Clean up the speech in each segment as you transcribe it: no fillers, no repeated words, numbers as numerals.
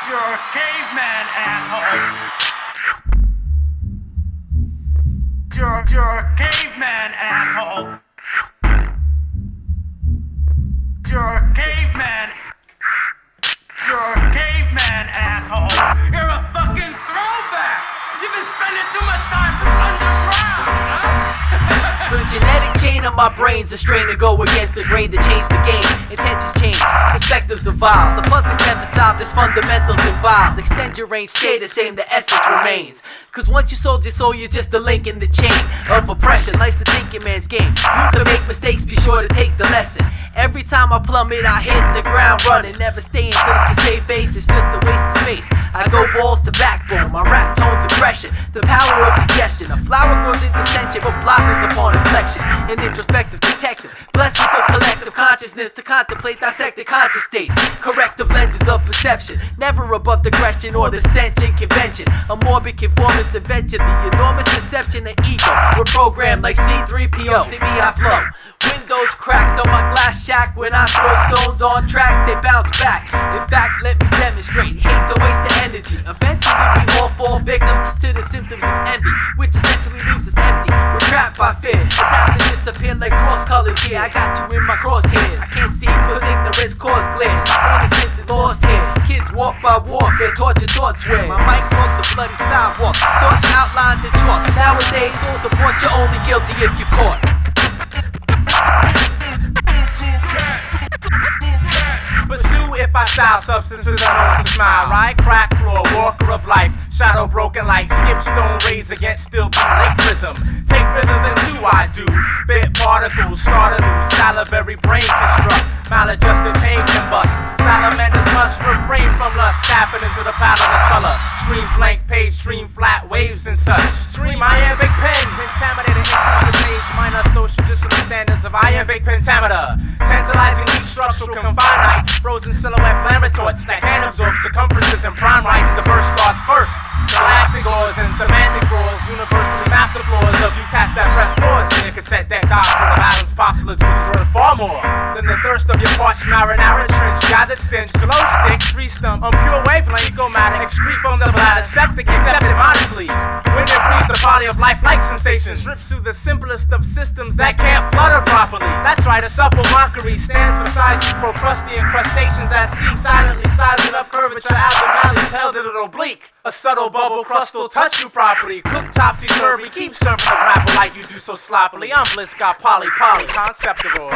You're a caveman, asshole. You're a caveman, asshole. You're a caveman. You're a caveman, asshole. You're a fucking throwback. You've been spending too much time underground, huh? The genetic chain of my brain's a strain to go against the grain to change the game. Intentions change, perspectives evolve. The puzzles never solve, there's fundamentals involved. Extend your range, stay the same, the essence remains. Cause once you sold your soul, you're just a link in the chain of oppression. Life's a thinking man's game. You can make mistakes, be sure to take the lesson. Every time I plummet, I hit the ground running. Never stay in place to save face, it's just a waste of space. I go balls to backbone, my rap tone's aggression. The power of suggestion. A flower grows in dissension but blossoms upon inflection. An introspective detective, blessed with a collective consciousness to contemplate dissected conscious states. Corrective lenses of perception, never above the question or the stench in convention. A morbid conformist invention, the enormous deception of ego. We're programmed like C3PO, see me I flow. Windows cracked on my glass shack. When I throw stones on track, they bounce back. In fact, let me demonstrate, hate's a waste of energy. Eventually we all fall victims to the symptoms of envy, which essentially leaves us empty. We're trapped by fear, adapt to disappear like cross colors here. I got you in my crosshairs. I can't see cause ignorance cause glares. Innocence is lost here. Kids walk by warfare, torture thoughts where my mic talks a bloody sidewalk. Thoughts outlined in chalk. Nowadays, souls are brought, you're only guilty if you're caught. Pursue if I style substances unknown to smile. Right, crack floor, walker of life. Shadow broken like skip stone rays against still beat lake prism. Take rhythms and two I do. Bit particles, start anew. Salivary brain construct. Maladjusted pain can bust. Salamanders must refrain from lust. Tapping into the palette of color. Scream blank page, stream flat waves and such. Scream iambic pen. Pentameter to increase the page. Minus those traditional standards of iambic pentameter. Tantalizingly structural confinite. Frozen silhouette flame retorts that can absorb circumferences and prime rights. Diverse thoughts first. Galactic ores and semantic roars. Universally map the floors of you catch that press pause. In a cassette deck doctrine of atoms postulates which is worth far more than the thirst of your parched marinara trench. Gathered stench, glow stick, tree stump, on pure wavelength, egomatic, excrete from the bladder, septic, accepted modestly. When it breathes the body of life like sensations, rips through the simplest of systems that can't flutter properly. That's right, a supple mockery stands beside you, procrustean crustaceans at sea, silently sizing up curvature, abdominals held in an oblique. A subtle bubble crust will touch you properly. Cook topsy-turvy, keep serving the grapple like you do so sloppily. I'm Bliss, got poly, conceptual.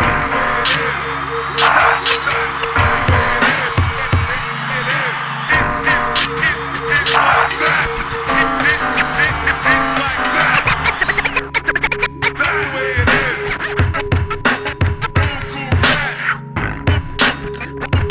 That's the way it is.